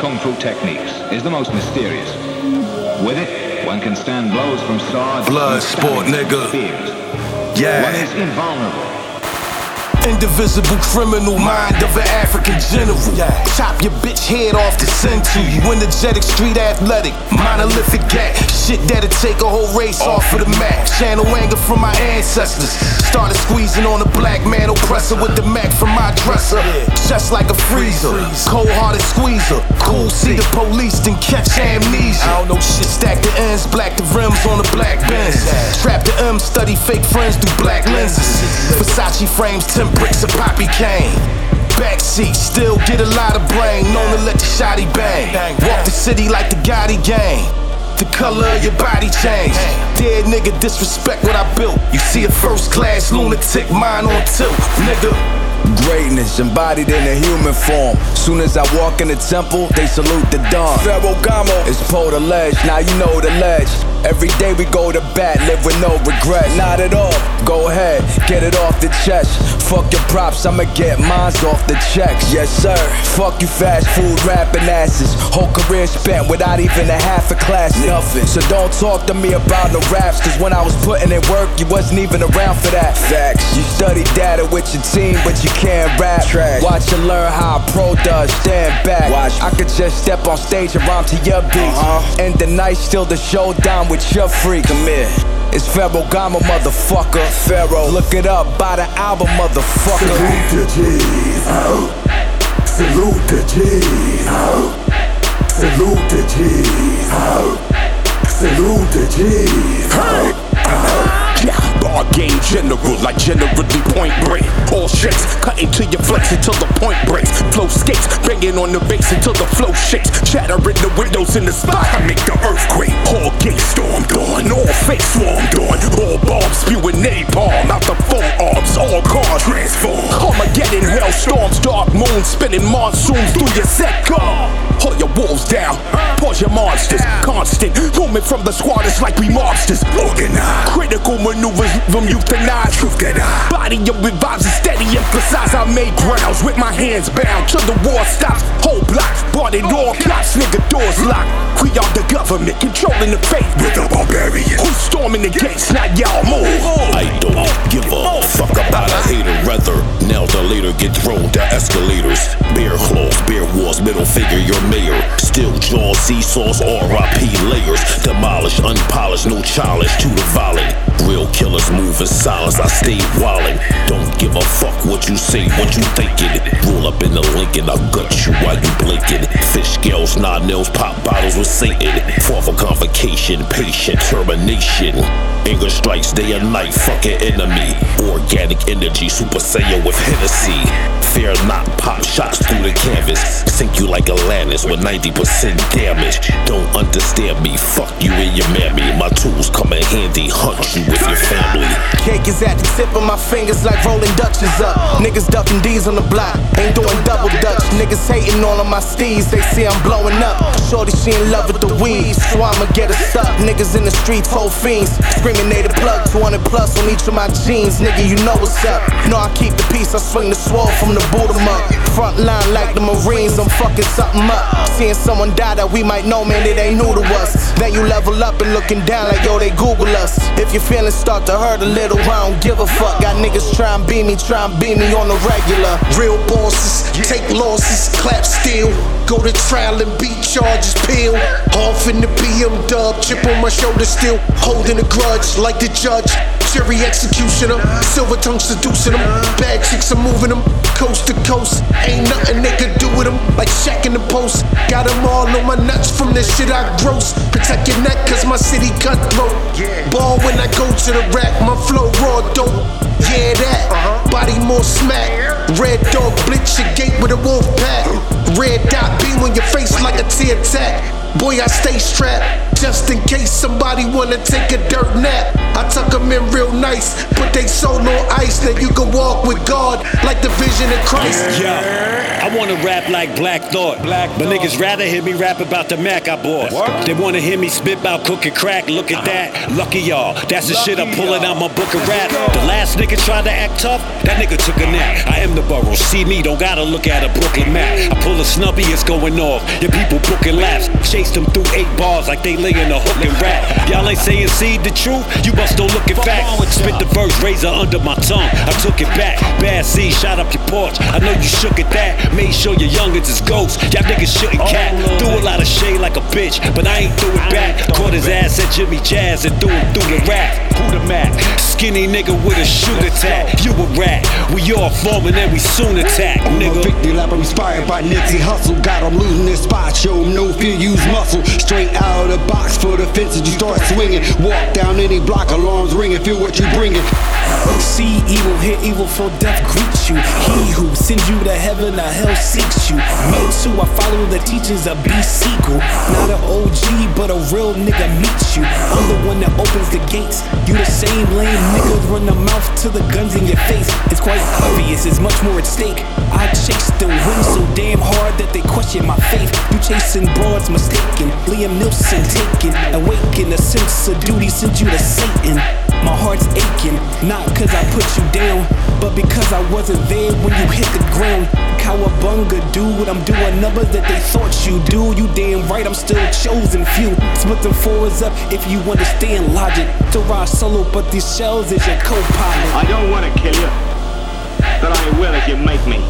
kung fu techniques is the most mysterious. With it, one can stand blows from swords. Blood sport, nigga. Yeah. One is invulnerable. Indivisible criminal mind of an African general. Chop your bitch head off to send to you. Energetic, street athletic, monolithic gat. Shit that'll take a whole race off of the map. Channel anger from my ancestors. Started squeezing on a black man oppressor with the Mac from my dresser. Just like a freezer, cold-hearted squeezer. Cool, see the police, then catch amnesia. I don't know shit, stack the ends, black the rims on the black Benz. Trap the M, study fake friends through black lenses. Versace frames, 10 bricks of poppy cane. Backseat, still get a lot of brain. Known to let the shotty bang. Walk the city like the Gotti gang. The color of your body change. Dead nigga disrespect what I built. You see a first class lunatic, mind on tilt, nigga. Greatness embodied in a human form. Soon as I walk in the temple, they salute the dawn. Pharaoh Gamo is Poe the ledge, now you know the ledge. Every day we go to bat, live with no regret. Not at all, go ahead, get it off the chest. Fuck your props, I'ma get mines off the checks. Yes sir, fuck you fast food rapping asses. Whole career spent without even a half a class. Nothing, so don't talk to me about no raps. Cause when I was putting in work, you wasn't even around for that. Facts, you study data with your team, but you can't rap. Trash. Watch and learn how a pro does, stand back. Watch. I could just step on stage and rhyme to your beat. And the night still the showdown with your freak. Come here. It's Pharaoh Gamo, motherfucker. Pharaoh, look it up, buy the album, motherfucker. Salute the G's, salute the G's, salute the G's, salute the G's. Bar game general, like generally point break. All shakes, cutting to your flex until the point breaks. Flow skates, banging on the bass until the flow shakes. Shattering the windows in the spot, I make the earthquake. All gates stormed on, all fakes swarmed on. All bombs spewing napalm out the forearms. All cars transform. Armageddon, hailstorms, dark moon, spinning monsoons through your set car. Hold your wolves down, pause your monsters. Constant, movement from the squad is like we mobsters. Organized, critical maneuvers from euthanize. Truth that body of revives and steady emphasize. I make grounds with my hands bound till the war stops. Whole block, bought it all cops, nigga doors locked. We are the government controlling the fate. We're the barbarians who's storming the gates, not y'all move. I don't give a fuck about a hater. Rather, now the later get thrown to escalators. Bear claws, bear walls, middle figure, your mayor. Still jaws, seesaws, RIP layers. Demolish, unpolished, no challenge to the violent. Real killers move in silence, I stay wildin'. Don't give a fuck what you say, what you thinking. Roll up in the Lincoln, I'll gut you while you blinking. Fish scales, nod nails, pop bottles with Satan. Fall for convocation, patient termination. Anger strikes day and night, fucking enemy. Organic energy, Super Saiyan with Hennessy. Fear not, pop shots through the canvas. Sink you like Atlantis with 90% damage. Don't understand me, fuck you and your mammy. My tools come in handy, hunt you with your family. Cake is at the tip of my fingers like rolling Dutches up. Niggas ducking D's on the block, ain't doing double dutch. Niggas hating all of my steeds, they see I'm blowing up. Shorty, she in love with the weed, so I'ma get her stuck. Niggas in the streets, whole fiends, screaming they the plug. 200 plus on each of my jeans, nigga, you know what's up. Know I keep the peace, I swing the sword from the boot 'em up. Front line like the Marines, I'm fucking something up. Seeing someone die that we might know, man, it ain't new to us. Then you level up and looking down like, yo, they Google us. If your feelings start to hurt a little, I don't give a fuck. Got niggas try and beat me on the regular. Real bosses, take losses, clap still. Go to trial and beat charges, peel. Off in the BM dub, chip on my shoulder still. Holding a grudge like the judge. Jury executioner, silver tongue seducing them. Bad chicks are moving them, coast to coast. Ain't nothing they could do with them, like Shaq in the post. Got them all on my nuts from the shit I gross. Protect your neck cause my city cutthroat. Ball when I go to the rack, my flow raw dope. Yeah that, body more smack. Red dog blitz your gate with a wolf pack. Red dot beam on your face like a tear tag. Boy I stay strapped, just in case somebody wanna take a dirt nap. I tuck them in real nice, put they soul on ice. Then you can walk with God like the vision of Christ. Yeah, I wanna rap like Black Thought, but niggas rather hear me rap about the Mac I bought. They wanna hear me spit about cooking crack, look at that. Lucky y'all, that's the shit I'm pulling out my book of rap. The last nigga tried to act tough, that nigga took a nap. I am the borough, see me, don't gotta look at a Brooklyn map. I pull a snubby, it's going off. Your people booking laps, chase them through 8 bars like they lay in a hook and rap. Y'all ain't saying see the truth, you must don't look at facts. Spit the verse, razor under my tongue, I took it back. Bad seed, shot up your porch, I know you shook at that. Made sure your youngins is ghosts, y'all niggas shouldn't cat. Threw a lot of shade like a bitch, but I ain't threw it back. Caught his ass at Jimmy Jazz and threw him through the rap. Who the Mac? Skinny nigga with a shooter tag. You a rat, we all forming and we soon attack, nigga. I'm a victory lap, I'm inspired by Nipsey Hustle. Got him losing their spot, show him no fear, use muscle. Straight out of the box for the fences, you start swinging. Walk down any block, alarms ringing, feel what you bringing. See evil, hear evil, for death greets you. He who sends you to heaven, to hell seeks you. Me too, I follow the teachings of B. Sequel. Not an OG, but a real nigga meets you. I'm the one that opens the gates. You the same lame niggas run the mouth to the guns in your face. It's quite obvious, it's much more at stake. I chase the wind so damn hard that they question my faith. You chasing broads mistaken, Liam Neeson taken. Awaken, a sense of duty sent you to Satan. My heart's aching, not cause I put you down, but because I wasn't there when you hit the ground. Cowabunga, do what I'm doing, numbers that they thought you do. You damn right, I'm still chosen few. Split them forwards up if you understand logic. To ride solo, but these shells is your co-pilot. I don't wanna kill you, but I will if you make me.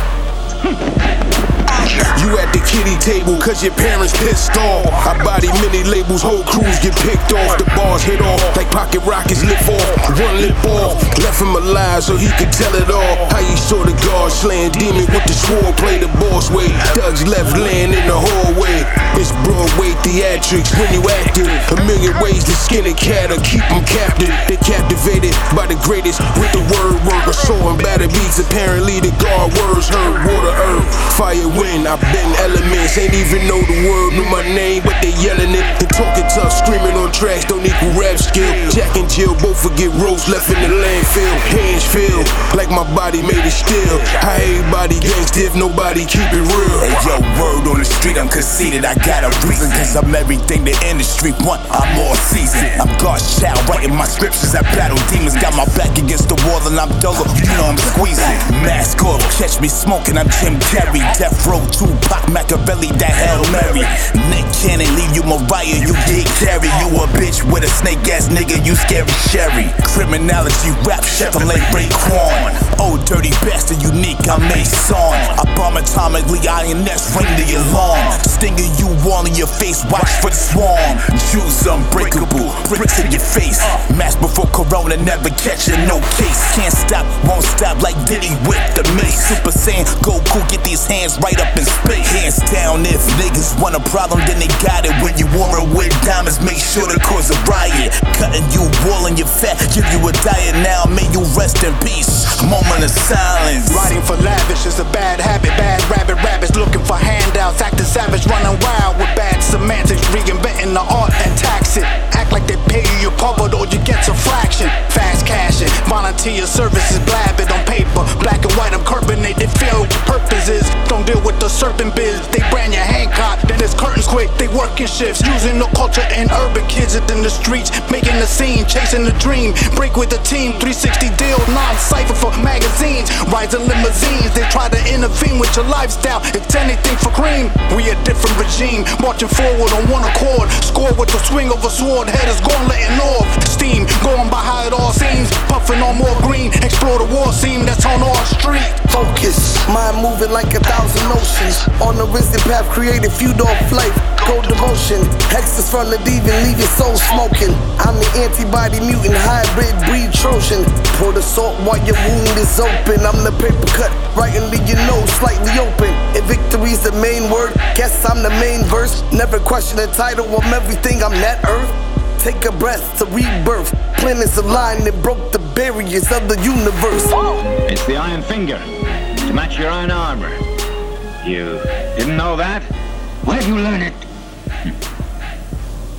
You at the kiddie table cause your parents pissed off. I body many labels, whole crews get picked off. The bars hit off like pocket rockets lift off. One lip off, left him alive so he could tell it all. How you saw the guard slaying demon with the sword, play the boss way. Thugs left laying in the hallway. It's Broadway theatrics when you active. A million ways to skin a cat or keep them captive. They captivated by the greatest with the word work. Or sewing battle beats, apparently the guard words heard. Water, earth, fire, wind. I've been elements, ain't even know the word, know my name, but they yelling it. And talking tough, screaming on tracks, don't equal rap skill. Jack and Jill both forget roast left in the landfill. Hands feel like my body made of steel. How everybody gangsta if nobody keep it real. Hey yo, word on the street, I'm conceited. I got a reason, cause I'm everything the industry want. I'm all seasoned. I'm God's child, writing my scriptures. I battle demons, got my back against the wall and I'm dolo. You know I'm squeezing. Mask off, catch me smoking, I'm Jim Carrey. Death Row, Tupac, Machiavelli, that Hail Mary. Nick Cannon, leave you Mariah, you get carry. You a bitch with a snake ass nigga, you scary Sherry. Criminality, rap, Chevrolet, Raekwon. Oh, dirty bastard, unique, I'm Mason. I bomb atomically, INS, ring the alarm. Stinging you all in your face, watch for the swarm. Jews unbreakable, bricks in your face. Mask before Corona, never catching no case. Can't stop, won't stop like Diddy with the mace. Super Saiyan, Goku, get these hands right up in space. Hands down, if niggas want a problem, then they got it. When you wore it with diamonds, make sure to cause a riot. Cutting you wall in your fat, give you a diet now, may you rest in peace. Moment of silence. Writing for lavish is a bad habit. Bad rabbits looking for handouts. Acting savage, running wild with bad semantics. Reinventing the art and tax it. Act like they pay you, you're covered or you get some fraction. Fast cashing, volunteer services blabbing on paper. Black and white, I'm curbing it. They feel what your purpose is. Don't deal with the serpent biz. They brand your Hancock, then it's curtains quick. They working shifts, using the culture and urban kids in the streets, making the scene, chasing the dream. Break with the team, 360 deal, non-cypher for magazines. Rising limousines, they try to intervene with your lifestyle. It's anything for cream. We a different regime, marching forward on one accord. Score with the swing of a sword, headers gone letting off steam, going by how it all seems. Puffing on more green, explore the war scene that's on our street. Focus, mind moving like 1,000 oceans. On the risen path, created feud off life. Cold devotion, hexes from the demon, leave your soul smoking. I'm the antibody mutant, hybrid breed Trojan. Pour the salt while your wound is open. I'm the paper cut, right into your nose, slightly open. If victory's the main word, guess I'm the main verse. Never question the title, I'm everything, I'm that earth. Take a breath to rebirth. Planets aligned that broke the barriers of the universe. It's the Iron Finger, to match your own armor. You didn't know that? Where'd you learn it?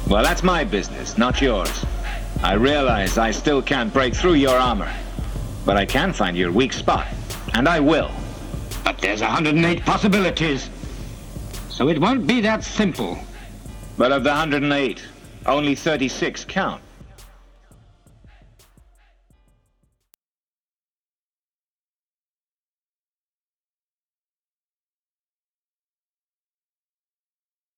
Well, that's my business, not yours. I realize I still can't break through your armor, but I can find your weak spot, and I will. But there's 108 possibilities, so it won't be that simple. But of the 108, only 36 count.